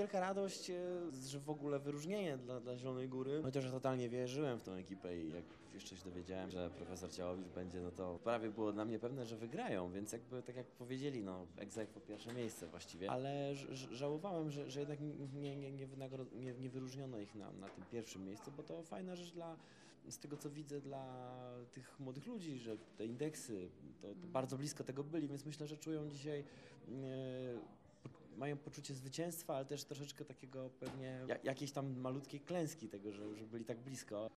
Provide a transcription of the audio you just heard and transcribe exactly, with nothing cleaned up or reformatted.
wielka radość, e, że w ogóle wyróżnienie dla, dla Zielonej Góry. Chociaż ja totalnie wierzyłem w tą ekipę i jak jeszcze się dowiedziałem, że profesor Ciałowicz będzie, no to prawie było dla mnie pewne, że wygrają, więc jakby tak jak powiedzieli, no ex aequo pierwsze miejsce właściwie, ale ż- ż- żałowałem, że, że jednak nie, nie, nie, wynagro- nie, nie wyróżniono ich na, na tym pierwszym miejscu, bo to fajna rzecz dla, z tego co widzę, dla tych młodych ludzi, że te indeksy to, to bardzo blisko tego byli, więc myślę, że czują dzisiaj e, mają poczucie zwycięstwa, ale też troszeczkę takiego pewnie ja- jakiejś tam malutkiej klęski tego, że, że byli tak blisko.